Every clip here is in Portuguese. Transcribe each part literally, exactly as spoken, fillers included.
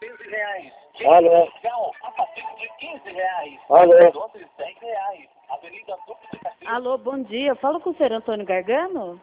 quinze reais. Alô? A partir de quinze reais. Alô? Doce, cem reais. Avenida Duque de Caxias. Alô, bom dia. Falo com o senhor Antônio Gargano?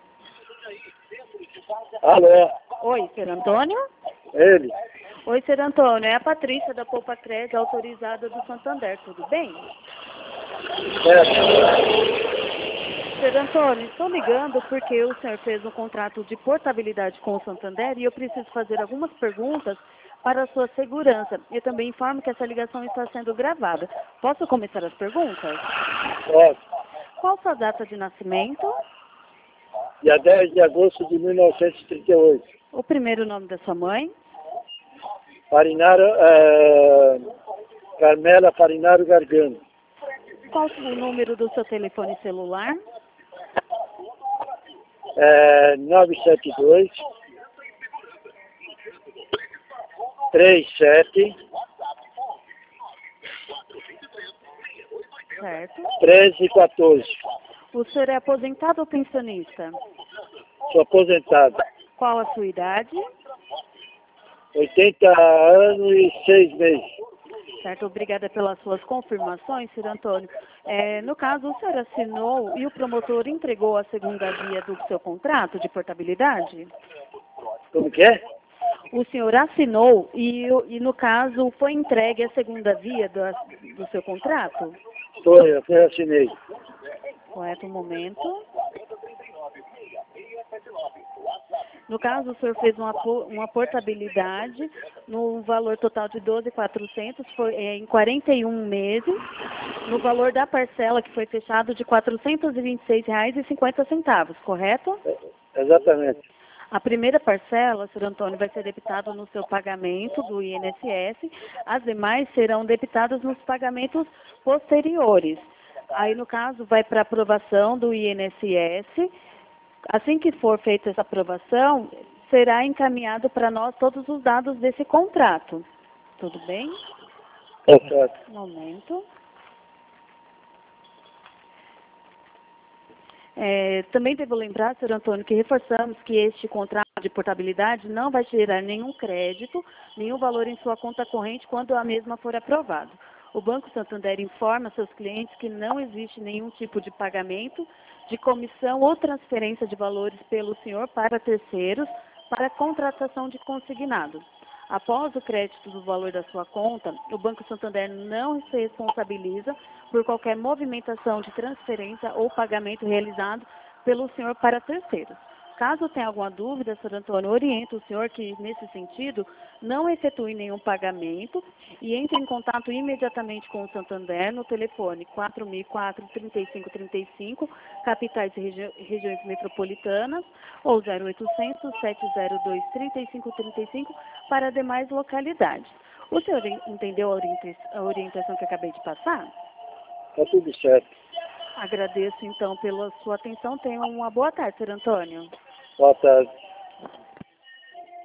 Alô? Oi, senhor Antônio? Ele? Oi, senhor Antônio. É a Patrícia da Poupa Crédito, autorizada do Santander. Tudo bem? Certo. Senhor Antônio, estou ligando porque o senhor fez um contrato de portabilidade com o Santander e eu preciso fazer algumas perguntas para a sua segurança. Eu também informo que essa ligação está sendo gravada. Posso começar as perguntas? Pode. Qual sua data de nascimento? Dia dez de agosto de mil novecentos e trinta e oito. O primeiro nome da sua mãe? Farinaro, é... Carmela Farinaro Gargano. Qual o número do seu telefone celular? É... nove sete dois, três sete, Certo. treze quatorze. O senhor é aposentado ou pensionista? Sou aposentado. Qual a sua idade? oitenta anos e seis meses. Certo, obrigada pelas suas confirmações, senhor Antônio. É, no caso, o senhor assinou e o promotor entregou a segunda via do seu contrato de portabilidade? Como que é? O senhor assinou e, e no caso, foi entregue a segunda via do, do seu contrato? Foi, eu fui, assinei. Correto, um momento. No caso, o senhor fez uma, uma portabilidade no valor total de doze mil e quatrocentos, foi é, em quarenta e um meses, no valor da parcela que foi fechado de quatrocentos e vinte e seis reais e cinquenta centavos, correto? É, exatamente. A primeira parcela, senhor Antônio, vai ser debitada no seu pagamento do I N S S, as demais serão debitadas nos pagamentos posteriores. Aí, no caso, vai para aprovação do I N S S. Assim que for feita essa aprovação, será encaminhado para nós todos os dados desse contrato. Tudo bem? É certo. Um momento. É, também devo lembrar, senhor Antônio, que reforçamos que este contrato de portabilidade não vai gerar nenhum crédito, nenhum valor em sua conta corrente quando a mesma for aprovada. O Banco Santander informa seus clientes que não existe nenhum tipo de pagamento, de comissão ou transferência de valores pelo senhor para terceiros para contratação de consignado. Após o crédito do valor da sua conta, o Banco Santander não se responsabiliza por qualquer movimentação de transferência ou pagamento realizado pelo senhor para terceiros. Caso tenha alguma dúvida, senhor Antônio, oriento o senhor que, nesse sentido, não efetue nenhum pagamento e entre em contato imediatamente com o Santander no telefone quatro mil e quatro, trinta e cinco trinta e cinco, capitais e regi regiões metropolitanas, ou zero oitocentos, sete zero dois, trinta e cinco trinta e cinco para demais localidades. O senhor entendeu a, orienta a orientação que acabei de passar? Está tudo certo. Agradeço, então, pela sua atenção. Tenha uma boa tarde, senhor Antônio. Boa tarde.